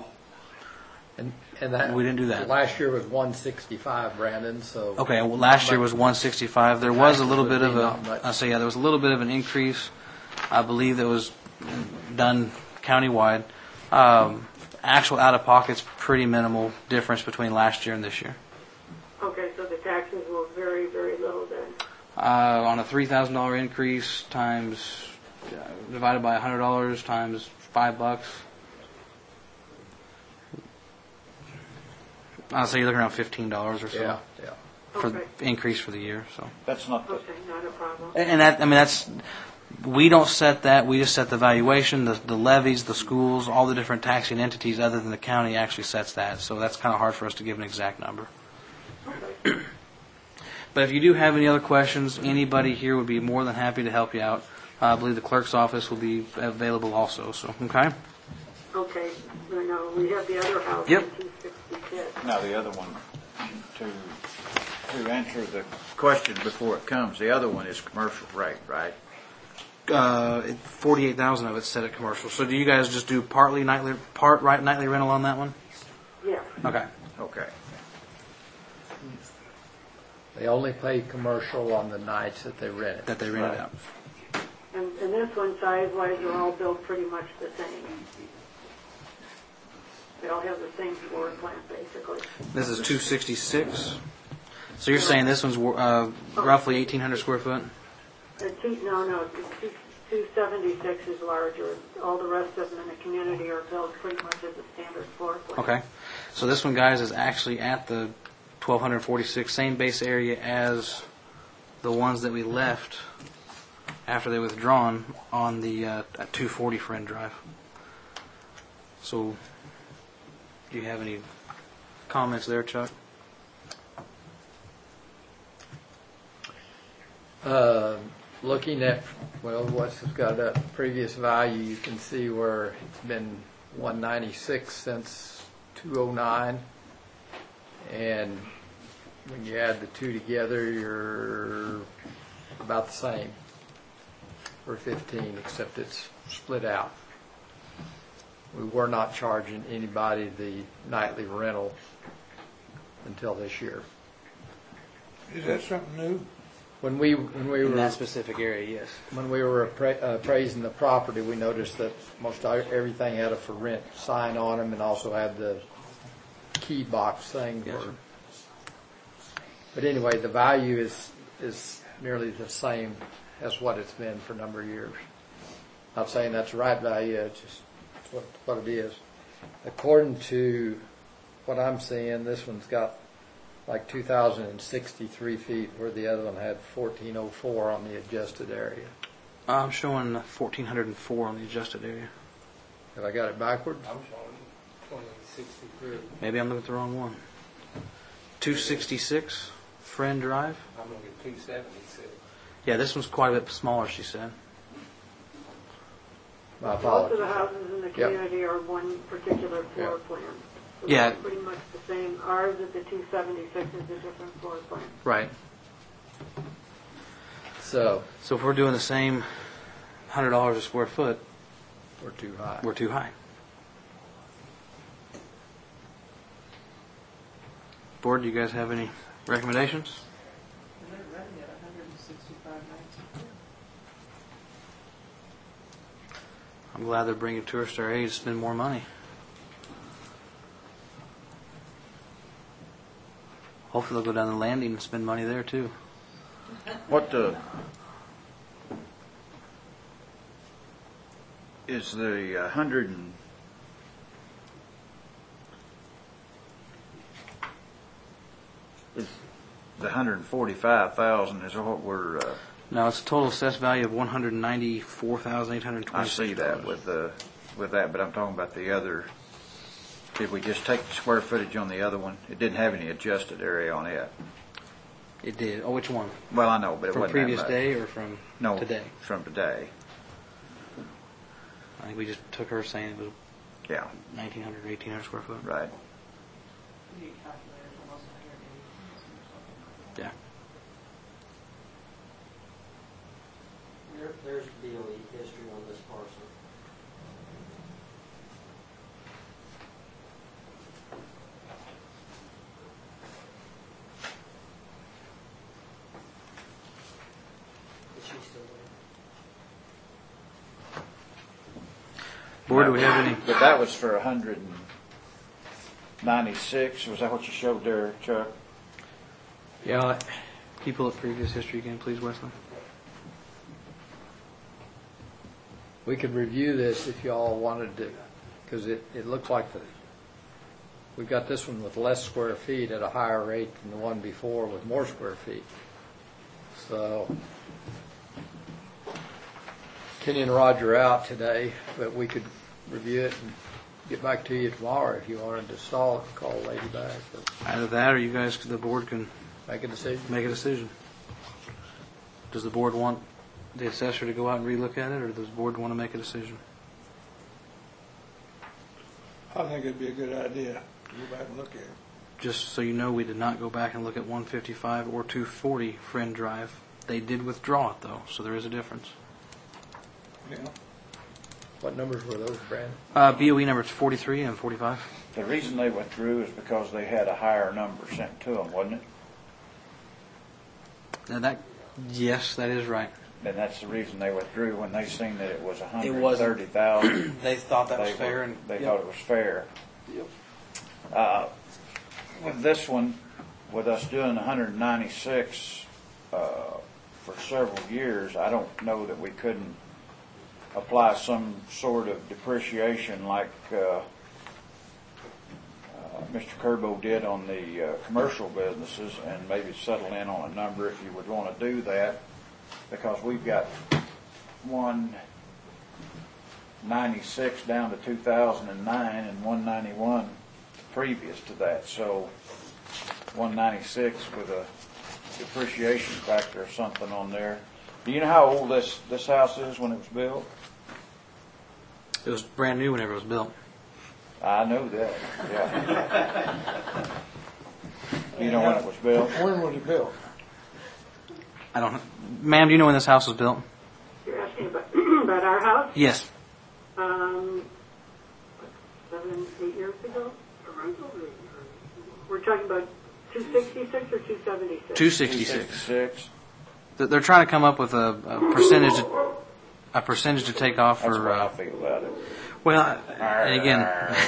do that. Last year was 165, Brandon. So Okay. Well, last year was 165. There was a little bit of Not much. there was a little bit of an increase. I believe that was done countywide. Actual out of pocket's pretty minimal difference between last year and this year. Okay, so the taxes were very, very little then. On a $3,000 increase times divided by $100 times $5. I'll say you're looking around $15 or so Yeah. for Okay. the increase for the year. So, That's not the, Okay, not a problem. and that's we don't set that. We just set the valuation, the levies, the schools, all the different taxing entities other than the county actually sets that. So that's kind of hard for us to give an exact number. Okay. But if you do have any other questions, anybody here would be more than happy to help you out. I believe the clerk's office will be available also. So, okay. Okay, no, we have the other house Yep. in 266. now the other one, to answer the question before it comes, the other one is commercial rate, right? 48,000 of it's set at commercial. So do you guys just do nightly rental on that one? Yeah. Okay. Okay. They only pay commercial on the nights that they rent it. That they rent it out. And this one, size-wise, they're all built pretty much the same. They all have the same floor plan, basically. This is 266. So you're saying this one's roughly 1,800 square foot? No, 276 is larger. All the rest of them in the community are built pretty much as a standard floor plan. Okay. So this one, guys, is actually at the 1,246, same base area as the ones that we left after they withdrawn on the at 240 Friend Drive. So, do you have any comments there, Chuck? Looking at, what's got a previous value, you can see where it's been 196 since 209. And when you add the two together, you're about the same for 15, except it's split out. We were not charging anybody the nightly rental until this year. Is that something new? When we In were that specific area, yes. when we were appraising the property, we noticed that most everything had a for rent sign on them, and also had the key box thing. Yes, sir. But anyway, the value is nearly the same as what it's been for a number of years. Not saying that's the right value; it's just what it is. According to what I'm seeing, this one's got like 2,063 feet, where the other one had 1,404 on the adjusted area. I'm showing 1,404 on the adjusted area. Have I got it backwards? I'm showing 2063. Maybe I'm looking at the wrong one. 266 Friend Drive. I'm looking at 276. Yeah, this one's quite a bit smaller, she said. My Most of apologies. the houses in the community are one particular floor plan. So Yeah. they're pretty much the same. Ours at the 276 is a different floor plan. Right. So So if we're doing the same $100 a square foot, we're too high. we're too high. Board, do you guys have any recommendations? And they're renting at $165.19. I'm glad they're bringing tourists our age to spend more money. Hopefully they'll go down the landing and spend money there too. What is the 100 and is the 145,000 is what we're No, it's a total assessed value of $194,820. I see that with that, but I'm talking about the other. Did we just take the square footage on the other one? It didn't have any adjusted area on it. It did. Oh, which one? Well, I know, but it From wasn't previous that much. day or from No, today? from today. I think we just took her saying it was Yeah, 1,900, 1,800 square foot. right. You need calculators, almost 180 or something. Yeah. There's DOE history on this parcel. Is she still there? Board, do we have any? But that was for 196. Was that what you showed there, Chuck? Yeah. Can you pull up previous history again, please, Wesley? We could review this if y'all wanted to, because it looks like we got this one with less square feet at a higher rate than the one before with more square feet. So Kenny and Roger are out today, but we could review it and get back to you tomorrow if you wanted to stall it and call the lady back or Either that or you guys, the board can make a decision. make a decision. Does the board want the assessor to go out and relook at it, or does the board want to make a decision? I think it'd be a good idea to go back and look at it. Just so you know, we did not go back and look at 155 or 240 Friend Drive. They did withdraw it, though, so there is a difference. Yeah. What numbers were those, Brandon? BOE numbers 43 and 45. The reason they withdrew is because they had a higher number sent to them, wasn't it? Now yes, that is right. And that's the reason they withdrew when they seen that it was wasn't. 130,000. They thought that was They fair, were- and they yep. thought it was fair. Yep. With this one, with us doing 196 for several years, I don't know that we couldn't apply some sort of depreciation like Mr. Kerbo did on the commercial businesses, and maybe settle in on a number if you would want to do that, because we've got 196 down to 2009 and 191 previous to that. So 196 with a depreciation factor or something on there. Do you know how old this house is when it was built? It was brand new whenever it was built. I know that, yeah. Do you know when it was built? When was it built? I don't know. Ma'am, do you know when this house was built? You're asking about our house? Yes. 7, 8 years ago? We're talking about 266 or 276? 266. 266. They're trying to come up with a percentage to take off That's for. the way I feel about it. Well, and again,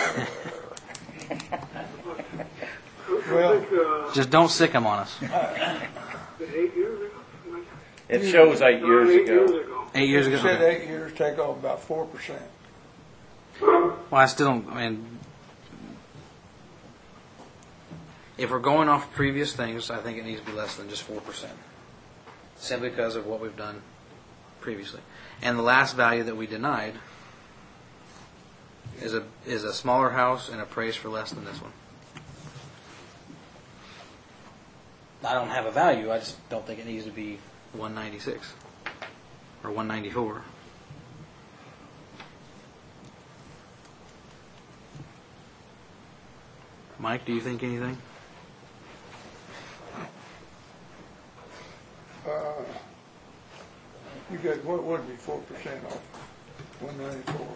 Well, just don't sick them on us. 8 years ago? It shows 8 years ago. 8 years ago. you said Okay. 8 years, take off about 4%. Well, I still don't. I mean, if we're going off previous things, I think it needs to be less than just 4%, simply because of what we've done previously. And the last value that we denied is a smaller house and appraised for less than this one. I don't have a value. I just don't think it needs to be 196 or 194. Mike, do you think anything? You got, what would be 4% off? 194,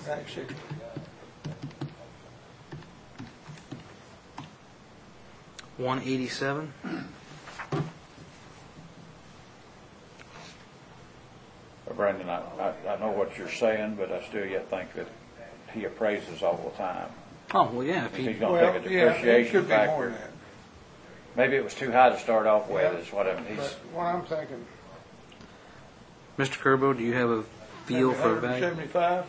96. 187. Brandon, I know what you're saying, but I still yet think that he appraises all the time. Oh, well, yeah, if If he's he, going to take a depreciation should be more factor. than that. Maybe it was too high to start off with, Yeah. is what I'm, But he's, what I'm thinking, Mr. Kerbo, do you have a feel maybe for a value? 175?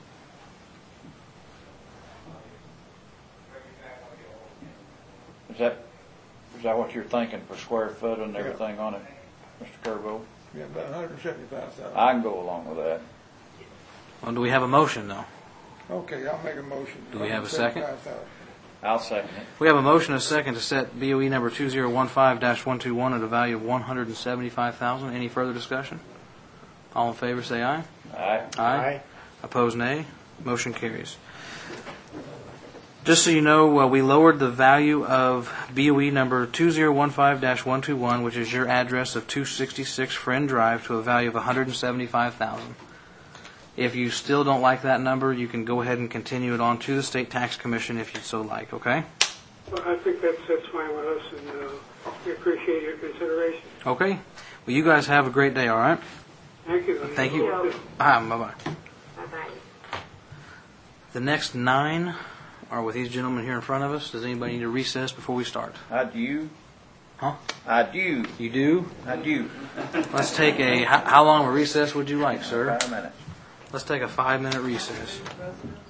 is that what you're thinking per square foot and Yeah. everything on it, Mr. Kerbo? Yeah, about 175,000. I can go along with that. Well, do we have a motion, though? Okay, I'll make a motion. Do we have a second? 175,000. I'll second it. We have a motion and a second to set BOE number 2015-121 at a value of $175,000. Any further discussion? All in favor, say aye. Aye. Aye. Opposed, nay. Motion carries. Just so you know, we lowered the value of BOE number 2015-121, which is your address of 266 Friend Drive, to a value of $175,000. If you still don't like that number, you can go ahead and continue it on to the State Tax Commission if you'd so like, okay? Well, I think that's fine with us, and we appreciate your consideration. Okay. Well, you guys have a great day, all right? Thank you. Thank you. Bye-bye. Bye-bye. The next 9 are with these gentlemen here in front of us. Does anybody need to recess before we start? I do. Huh? I do. You do? I do. Let's take how long of a recess would you like, sir? 5 minutes. Let's take a 5-minute recess.